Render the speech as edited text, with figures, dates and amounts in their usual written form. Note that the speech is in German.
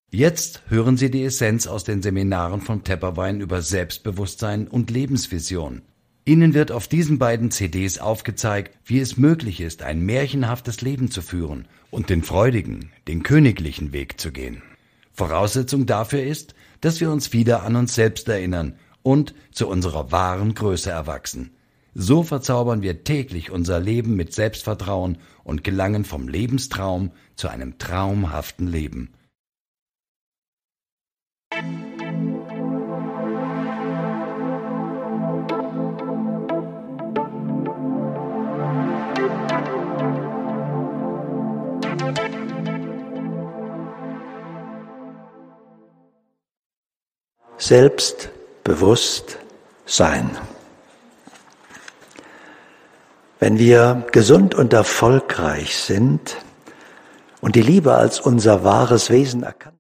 Jetzt hören Sie die Essenz aus den Seminaren von Tepperwein über Selbstbewusstsein und Lebensvision. Ihnen wird auf diesen beiden CDs aufgezeigt, wie es möglich ist, ein märchenhaftes Leben zu führen und den freudigen, den königlichen Weg zu gehen. Voraussetzung dafür ist, dass wir uns wieder an uns selbst erinnern und zu unserer wahren Größe erwachsen. So verzaubern wir täglich unser Leben mit Selbstvertrauen und gelangen vom Lebenstraum zu einem traumhaften Leben. Selbstbewusst sein. Wenn wir gesund und erfolgreich sind und die Liebe als unser wahres Wesen erkannt